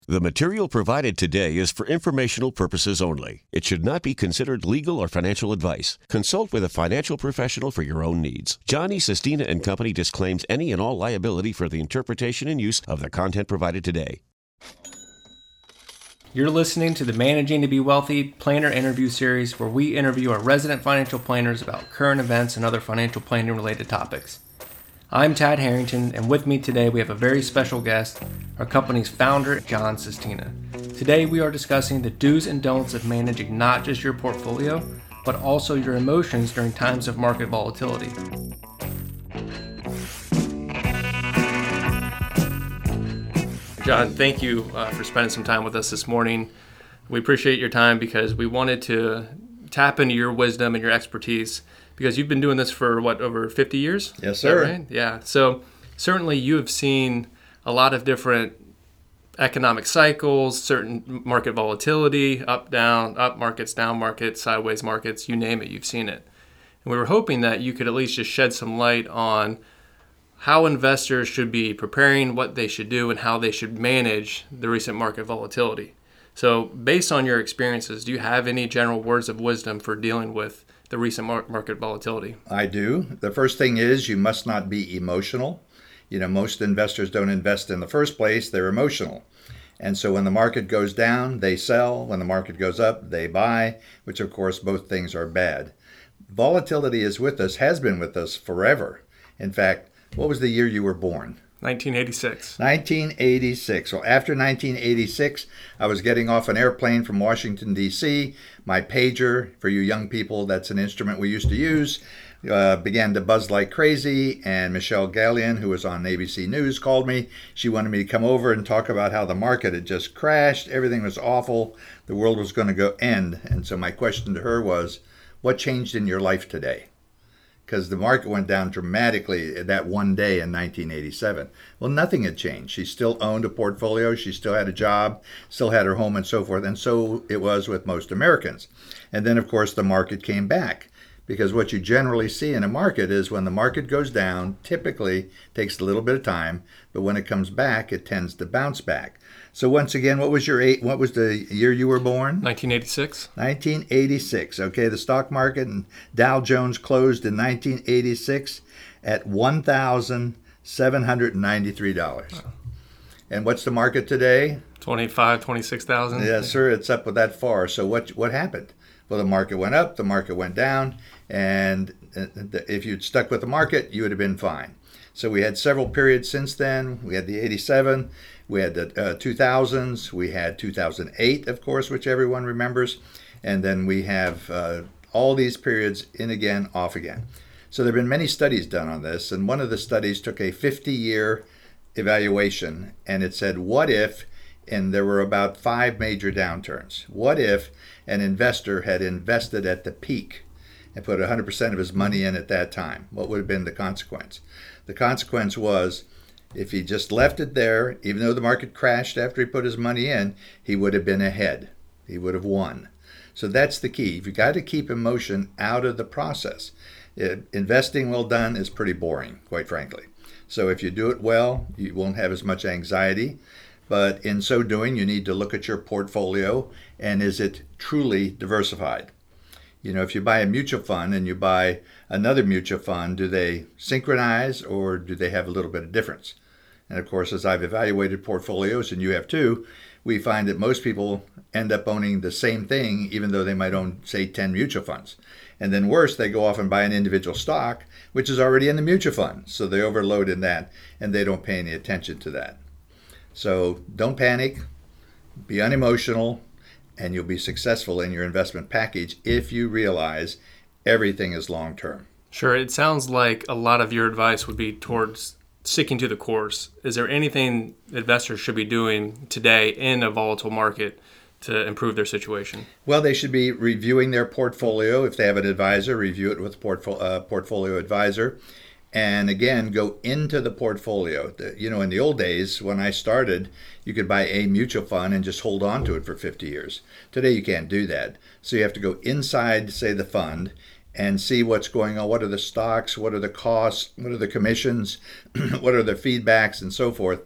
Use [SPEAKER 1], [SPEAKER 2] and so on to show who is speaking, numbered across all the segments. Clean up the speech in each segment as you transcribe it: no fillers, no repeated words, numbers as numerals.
[SPEAKER 1] The material provided today is for informational purposes only. It should not be considered legal or financial advice. Consult with a financial professional for your own needs. Johnny Sestina and Company disclaims any and all liability for the interpretation and use of the content provided today.
[SPEAKER 2] You're listening to the Managing to Be Wealthy Planner Interview Series, where we interview our resident financial planners about current events and other financial planning related topics. I'm Tad Harrington, and with me today we have a very special guest, our company's founder, John Sestina. Today we are discussing the do's and don'ts of managing not just your portfolio, but also your emotions during times of market volatility. John, thank you for spending some time with us this morning. We appreciate your time because we wanted to tap into your wisdom and your expertise, because you've been doing this for, over 50 years?
[SPEAKER 3] Yes, sir.
[SPEAKER 2] Right? Yeah. So certainly you have seen a lot of different economic cycles, certain market volatility, up, down, up markets, down markets, sideways markets, you name it, you've seen it. And we were hoping that you could at least just shed some light on how investors should be preparing, what they should do, and how they should manage the recent market volatility. So based on your experiences, do you have any general words of wisdom for dealing with the recent market volatility?
[SPEAKER 3] I do. The first thing is you must not be emotional. Most investors don't invest in the first place. They're emotional. And so when the market goes down, they sell. When the market goes up, they buy, which of course both things are bad. Volatility is with us, has been with us forever. In fact, what was the year you were born?
[SPEAKER 2] 1986.
[SPEAKER 3] 1986. Well, after 1986, I was getting off an airplane from Washington, D.C. My pager, for you young people, that's an instrument we used to use, began to buzz like crazy. And Michelle Gallion, who was on ABC News, called me. She wanted me to come over and talk about how the market had just crashed. Everything was awful. The world was going to end. And so my question to her was, what changed in your life today? Because the market went down dramatically that one day in 1987. Well, nothing had changed. She still owned a portfolio. She still had a job, still had her home and so forth. And so it was with most Americans. And then, of course, the market came back. Because what you generally see in a market is when the market goes down, typically takes a little bit of time, but when it comes back, it tends to bounce back. So once again, what was the year you were born?
[SPEAKER 2] 1986.
[SPEAKER 3] 1986. Okay, the stock market and Dow Jones closed in 1986 at $1,793. Wow. And what's the market today?
[SPEAKER 2] 26,000.
[SPEAKER 3] Yes, sir. It's up with that far. So what happened? Well, the market went up, the market went down, and if you'd stuck with the market, you would have been fine. So we had several periods since then. We had the 87, we had the 2000s, we had 2008, of course, which everyone remembers, and then we have all these periods in again, off again. So there have been many studies done on this, and one of the studies took a 50-year evaluation, and it said, what if, and there were about 5 major downturns, what if an investor had invested at the peak and put 100% of his money in at that time? What would have been the consequence? The consequence was, if he just left it there, even though the market crashed after he put his money in, he would have been ahead. He would have won. So that's the key. You've got to keep emotion out of the process. Investing well done is pretty boring, quite frankly. So if you do it well, you won't have as much anxiety. But in so doing, you need to look at your portfolio, and is it truly diversified? If you buy a mutual fund and you buy another mutual fund, do they synchronize or do they have a little bit of difference? And of course, as I've evaluated portfolios, and you have too, we find that most people end up owning the same thing, even though they might own, say, 10 mutual funds. And then worse, they go off and buy an individual stock, which is already in the mutual fund. So they overload in that, and they don't pay any attention to that. So don't panic, be unemotional, and you'll be successful in your investment package if you realize everything is long term.
[SPEAKER 2] Sure. It sounds like a lot of your advice would be towards sticking to the course. Is there anything investors should be doing today in a volatile market to improve their situation?
[SPEAKER 3] Well, they should be reviewing their portfolio. If they have an advisor, review it with a portfolio advisor. And again, go into the portfolio. In the old days, when I started, you could buy a mutual fund and just hold on to it for 50 years. Today, you can't do that. So you have to go inside, say, the fund and see what's going on. What are the stocks? What are the costs? What are the commissions? What are the feedbacks and so forth?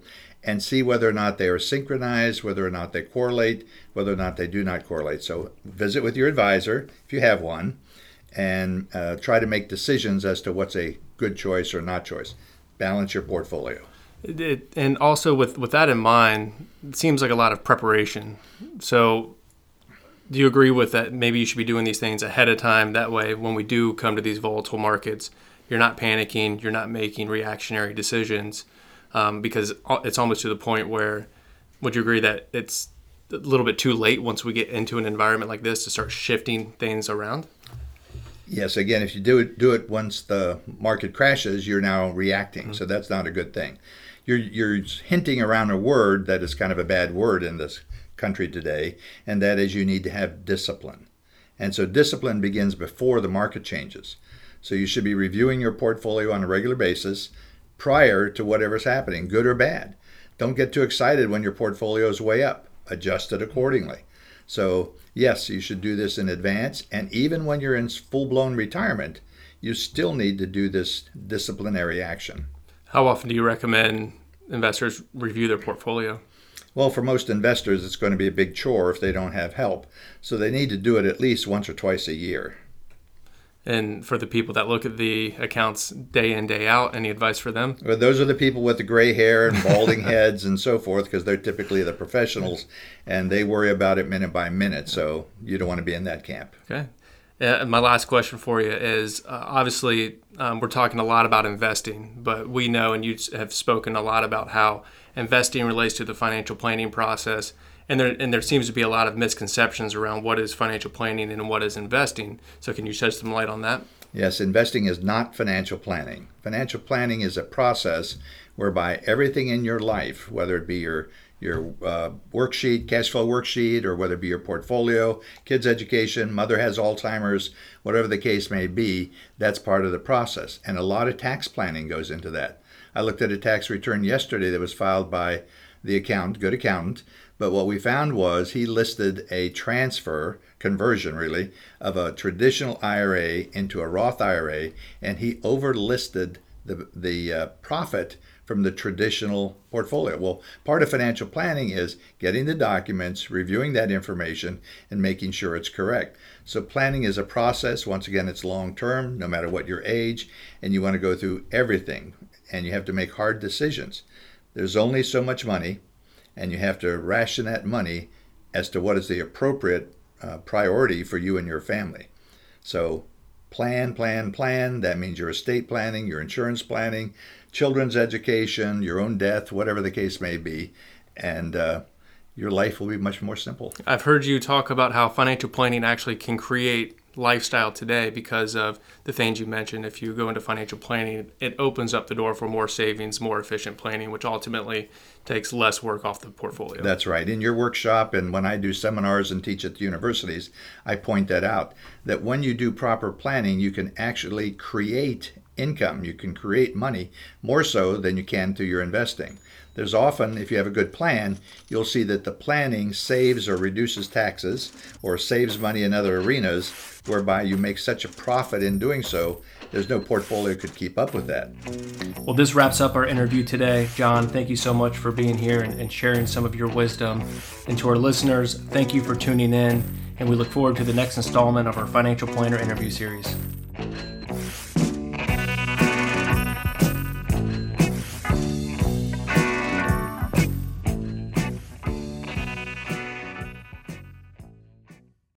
[SPEAKER 3] and see whether or not they are synchronized, whether or not they correlate, whether or not they do not correlate. So visit with your advisor, if you have one, and try to make decisions as to what's a good choice or not choice. Balance your portfolio.
[SPEAKER 2] And also with that in mind, it seems like a lot of preparation. So do you agree with that? Maybe you should be doing these things ahead of time. That way, when we do come to these volatile markets, you're not panicking, you're not making reactionary decisions, because it's almost to the point where, would you agree that it's a little bit too late once we get into an environment like this to start shifting things around?
[SPEAKER 3] Yes, again, if you do it once the market crashes, you're now reacting. So that's not a good thing. You're hinting around a word that is kind of a bad word in this country today, and that is you need to have discipline. And so discipline begins before the market changes. So you should be reviewing your portfolio on a regular basis prior to whatever's happening, good or bad. Don't get too excited when your portfolio is way up. Adjust it accordingly. So yes, you should do this in advance. And even when you're in full-blown retirement, you still need to do this disciplinary action.
[SPEAKER 2] How often do you recommend investors review their portfolio?
[SPEAKER 3] Well, for most investors, it's going to be a big chore if they don't have help. So they need to do it at least once or twice a year.
[SPEAKER 2] And for the people that look at the accounts day in, day out, any advice for them?
[SPEAKER 3] Well, those are the people with the gray hair and balding heads and so forth, because they're typically the professionals, and they worry about it minute by minute. So you don't want to be in that camp.
[SPEAKER 2] Okay. My last question for you is, obviously, we're talking a lot about investing, but we know, and you have spoken a lot about how investing relates to the financial planning process. And there seems to be a lot of misconceptions around what is financial planning and what is investing. So can you shed some light on that?
[SPEAKER 3] Yes, investing is not financial planning. Financial planning is a process whereby everything in your life, whether it be your worksheet, cash flow worksheet, or whether it be your portfolio, kids' education, mother has Alzheimer's, whatever the case may be, that's part of the process. And a lot of tax planning goes into that. I looked at a tax return yesterday that was filed by the accountant, good accountant, but what we found was he listed a conversion really, of a traditional IRA into a Roth IRA, and he overlisted the profit from the traditional portfolio. Well, part of financial planning is getting the documents, reviewing that information, and making sure it's correct. So planning is a process. Once again, it's long-term, no matter what your age, and you want to go through everything, and you have to make hard decisions. There's only so much money, and you have to ration that money as to what is the appropriate priority for you and your family. So plan. That means your estate planning, your insurance planning, children's education, your own death, whatever the case may be. And your life will be much more simple.
[SPEAKER 2] I've heard you talk about how financial planning actually can create lifestyle today because of the things you mentioned. If you go into financial planning, it opens up the door for more savings, more efficient planning, which ultimately takes less work off the portfolio.
[SPEAKER 3] That's right. In your workshop and when I do seminars and teach at the universities, I point that out, that when you do proper planning, you can actually create income. You can create money more so than you can through your investing. There's often, if you have a good plan, you'll see that the planning saves or reduces taxes or saves money in other arenas, whereby you make such a profit in doing so, there's no portfolio could keep up with that.
[SPEAKER 2] Well, this wraps up our interview today. John, thank you so much for being here and sharing some of your wisdom. And to our listeners, thank you for tuning in, and we look forward to the next installment of our Financial Planner interview series.